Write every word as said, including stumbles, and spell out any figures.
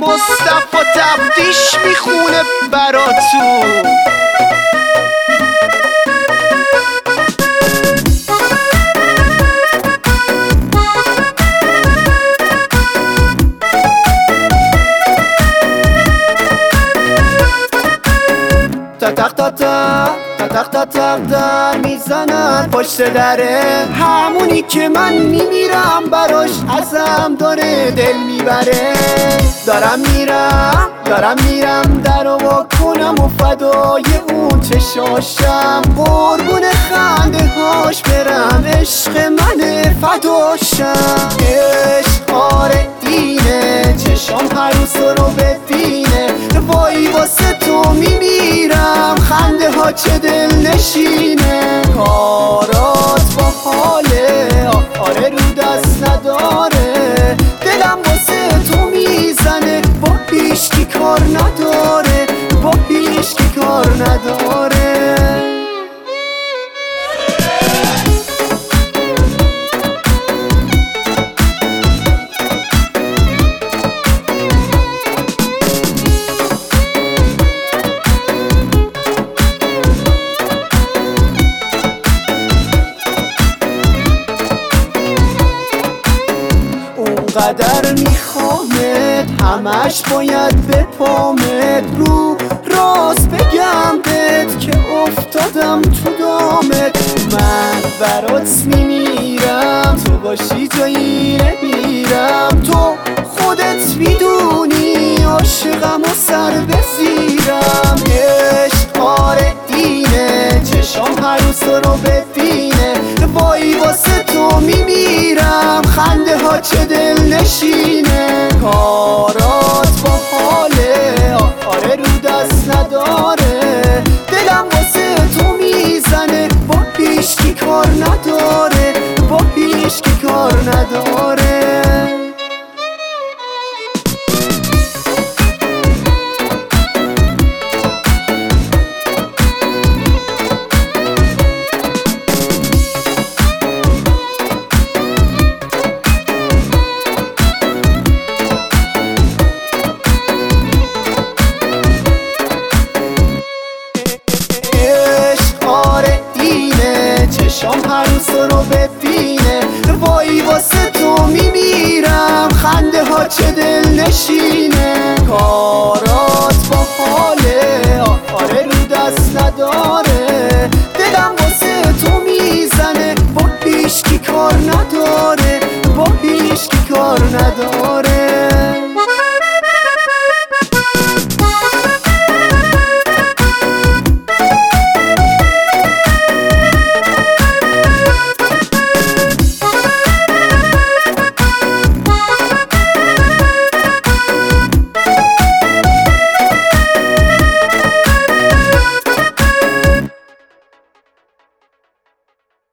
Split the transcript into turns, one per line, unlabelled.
مصطفی تفتیش میخونه براتون. تق تق تق تق تق تق در میزنن پشت دره، همونی که من میمیرم براش ازم داره دل میبره. دارم میرم دارم میرم درو وا کنم و فدای اون چشاشم، قربون خنده هاش برم، عشق من فداشم. عشق آره اینه، چشام هر روز رو ببینه، وای واسه تو میمیرم، خنده ها چه دل نشینه. کارات با حاله آره رو دست نداره، دلم واسه تو میزنه، با هیچکی کار نداره، با هیچکی کار نداره. قدر میخوامت همش باید بپامت، رو راست بگم بهت که افتادم تو دامت. من برات میمیرم، تو باشی جایی نمیرم، تو خودت میدونی عاشقم و سر بزیرم. عشق آره اینه، چشام هر روز تو رو ببینه، وای واسه تو میمیرم، خنده ها چه دل نشینه. کارات با حاله آره رو دست نداره، دلم واسه تو میزنه، با هیچکی کار نداره، با هیچکی کار نداره. چشام هر روز رو ببینه، وای واسه تو میمیرم، خنده ها چه دل نشینه. کارات با حاله آره رو دست نداره، دلم واسه تو میزنه، با هیچکی کار نداره، با هیچکی کار نداره.